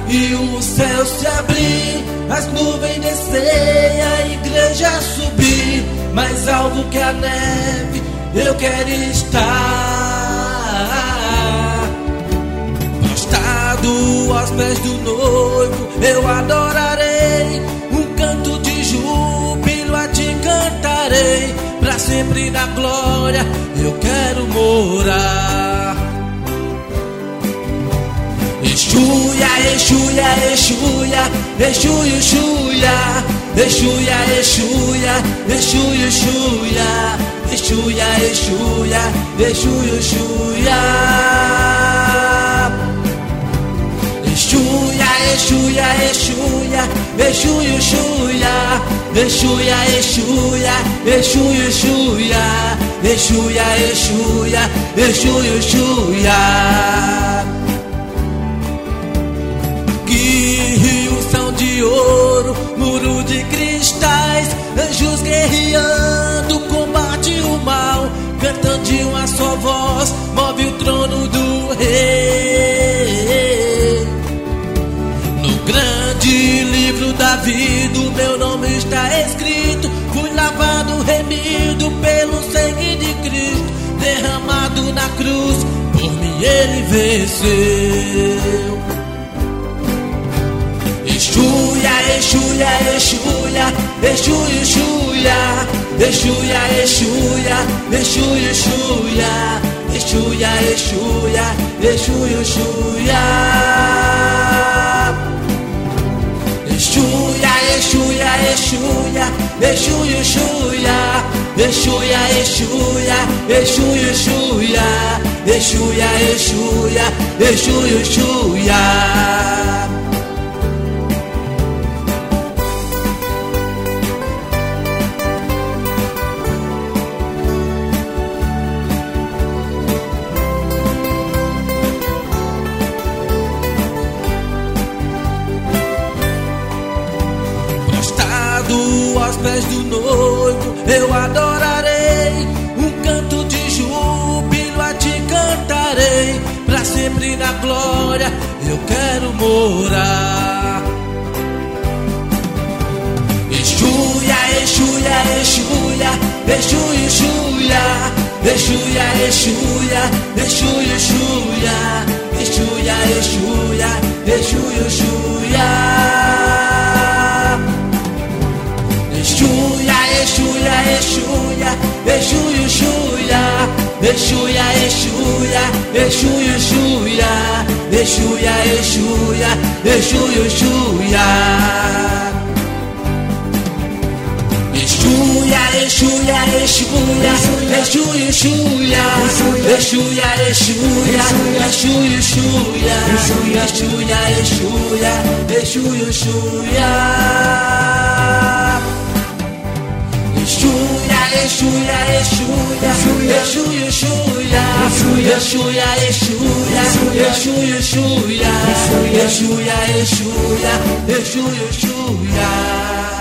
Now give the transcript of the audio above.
e o céu se abrir, as nuvens descer, a igreja subir, mais alto que a neve, eu quero estar. Prostrado aos pés do noivo, eu adorarei, um canto de júbilo a te cantarei, pra sempre na glória eu quero morar. Exuia, exuia, exuia, exuia, exuia, exuia, exuia, exuia, exuia, exuia, exuia, exuia. Exuia, exuia, exuia, exuia, exuia, exuia, exuia, exuia, exuia, exuia, exuia, exuia. Rios são de ouro, muro de cristais, anjos guerreando, combate o mal, cantando de uma só voz, move o trono do rei. No grande livro da vida o meu nome está escrito, fui lavado, remido pelo sangue de Cristo, derramado na cruz, por mim ele venceu. Exuia, exuia, exuia, exuia, exuia, exuia, exuia, exuia, exuia, exuia, exuia, exuia. Exuia, exuia, exuia, exuia, exuia, exuia, exuia, exuia, exuia, exuia, exuia. Aos pés do noivo eu adorarei, um canto de júbilo a te cantarei, pra sempre na glória eu quero morar. Exuia, exuia, exuia, exuia, exuia, exuia, exuia, exuia, exuia, exuia, exuia, exuia. Exuia, exuia, exuia, exuia, exuia, exuia, exuia, exuia, exuia, exuia, exuia, exuia. Exuia, exuia, exuia, exuia, exuia, exuia, exuia, exuia, exuia, exuia, exuia, exuia. Exuia, exuia, exuia, exuia, exuia, exuia, exuia, exuia, exuia, exuia, exuia, exuia, exuia.